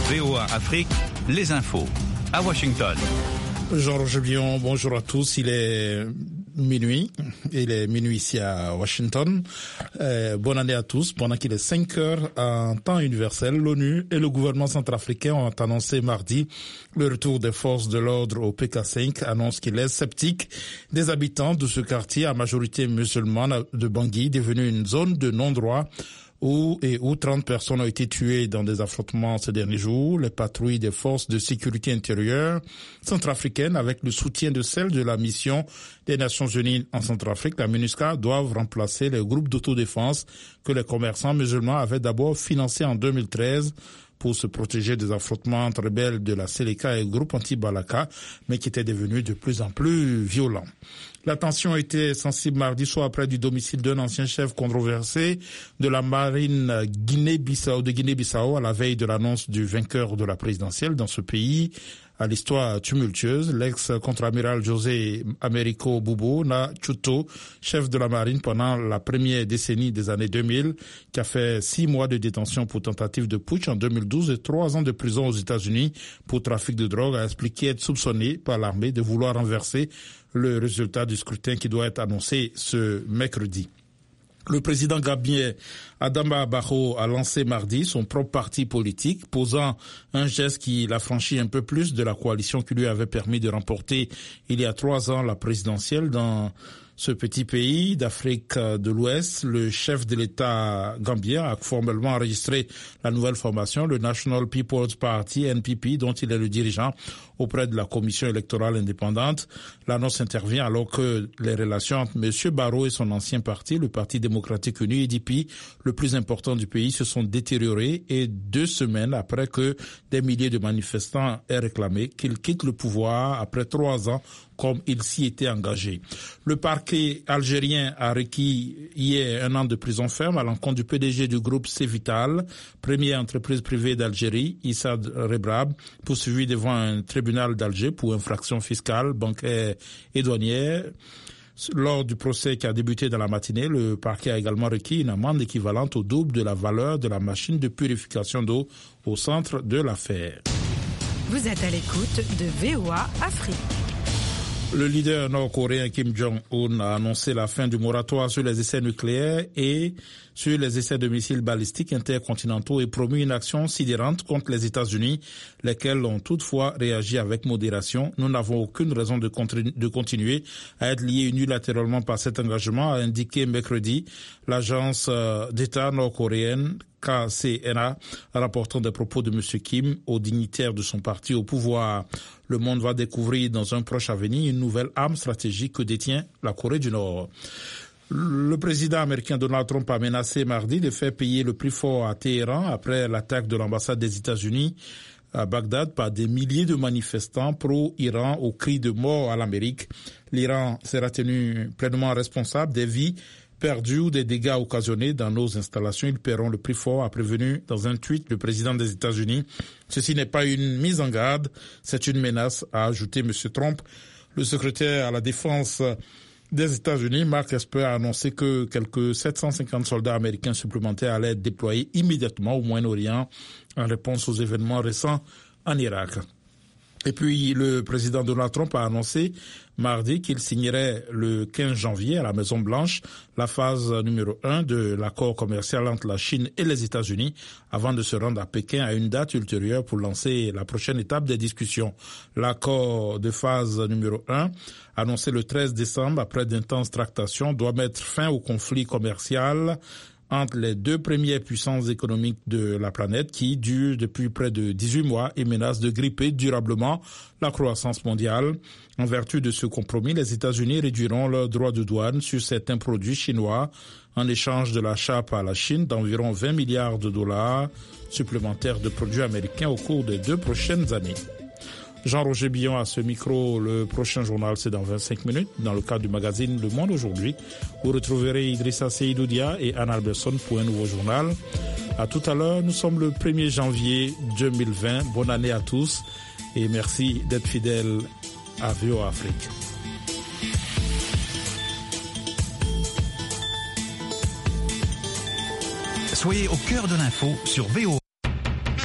VOA Afrique, les infos. À Washington. Jean-Roger Bion, bonjour à tous. Il est minuit ici à Washington. Bonne année à tous. Pendant qu'il est 5 heures en temps universel, l'ONU et le gouvernement centrafricain ont annoncé mardi le retour des forces de l'ordre au PK5, annonce qui laisse sceptique des habitants de ce quartier à majorité musulmane de Bangui, devenu une zone de non-droit où 30 personnes ont été tuées dans des affrontements ces derniers jours. Les patrouilles des forces de sécurité intérieure centrafricaines, avec le soutien de celles de la mission des Nations Unies en Centrafrique, la MINUSCA, doivent remplacer les groupes d'autodéfense que les commerçants musulmans avaient d'abord financés en 2013 pour se protéger des affrontements entre rebelles de la Seleka et le groupe anti-Balaka, mais qui étaient devenus de plus en plus violents. La tension était sensible mardi soir près du domicile d'un ancien chef controversé de la marine de Guinée-Bissau à la veille de l'annonce du vainqueur de la présidentielle dans ce pays à l'histoire tumultueuse. L'ex-contre-amiral José Américo Boubou Nachuto, chef de la marine pendant la première décennie des années 2000, qui a fait 6 mois de détention pour tentative de putsch en 2012 et 3 ans de prison aux États-Unis pour trafic de drogue, a expliqué être soupçonné par l'armée de vouloir renverser le résultat du scrutin qui doit être annoncé ce mercredi. Le président gabonais Adama Barrow a lancé mardi son propre parti politique, posant un geste qui l'affranchit un peu plus de la coalition qui lui avait permis de remporter il y a 3 ans la présidentielle dans ce petit pays d'Afrique de l'Ouest. Le chef de l'État gambien a formellement enregistré la nouvelle formation, le National People's Party, NPP, dont il est le dirigeant auprès de la Commission électorale indépendante. L'annonce intervient alors que les relations entre M. Barrow et son ancien parti, le Parti démocratique uni, EDP, le plus important du pays, se sont détériorées et 2 semaines après que des milliers de manifestants aient réclamé qu'il quitte le pouvoir après 3 ans comme il s'y était engagé. Le parquet algérien a requis hier 1 an de prison ferme à l'encontre du PDG du groupe Cévital, première entreprise privée d'Algérie, Issa Rebrab, poursuivi devant un tribunal d'Alger pour infraction fiscale, bancaire et douanière. Lors du procès qui a débuté dans la matinée, le parquet a également requis une amende équivalente au double de la valeur de la machine de purification d'eau au centre de l'affaire. Vous êtes à l'écoute de VOA Afrique. Le leader nord-coréen Kim Jong-un a annoncé la fin du moratoire sur les essais nucléaires et sur les essais de missiles balistiques intercontinentaux et promu une action sidérante contre les États-Unis, lesquels ont toutefois réagi avec modération. Nous n'avons aucune raison de continuer à être liés unilatéralement par cet engagement, a indiqué mercredi l'agence d'État nord-coréenne KCNA, rapportant des propos de M. Kim aux dignitaires de son parti au pouvoir. Le monde va découvrir dans un proche avenir une nouvelle arme stratégique que détient la Corée du Nord. Le président américain Donald Trump a menacé mardi de faire payer le prix fort à Téhéran après l'attaque de l'ambassade des États-Unis à Bagdad par des milliers de manifestants pro-Iran au cri de mort à l'Amérique. L'Iran sera tenu pleinement responsable des vies perdues ou des dégâts occasionnés dans nos installations. Ils paieront le prix fort, a prévenu dans un tweet le président des États-Unis. Ceci n'est pas une mise en garde, c'est une menace, a ajouté M. Trump. Le secrétaire à la défense des États-Unis, Mark Esper, a annoncé que quelques 750 soldats américains supplémentaires allaient être déployés immédiatement au Moyen-Orient en réponse aux événements récents en Irak. Et puis, le président Donald Trump a annoncé mardi qu'il signerait le 15 janvier à la Maison-Blanche la phase numéro 1 de l'accord commercial entre la Chine et les États-Unis avant de se rendre à Pékin à une date ultérieure pour lancer la prochaine étape des discussions. L'accord de phase numéro 1, annoncé le 13 décembre après d'intenses tractations, doit mettre fin au conflit commercial entre les 2 premières puissances économiques de la planète qui dure depuis près de 18 mois et menace de gripper durablement la croissance mondiale. En vertu de ce compromis, les États-Unis réduiront leurs droits de douane sur certains produits chinois en échange de l'achat par la Chine d'environ 20 milliards de dollars supplémentaires de produits américains au cours des 2 prochaines années. Jean-Roger Bion à ce micro. Le prochain journal, c'est dans 25 minutes. Dans le cadre du magazine Le Monde aujourd'hui, vous retrouverez Idrissa Seydoudia et Anne Alberson pour un nouveau journal. À tout à l'heure, nous sommes le 1er janvier 2020. Bonne année à tous et merci d'être fidèles à VOA Afrique. Soyez au cœur de l'info sur VOA.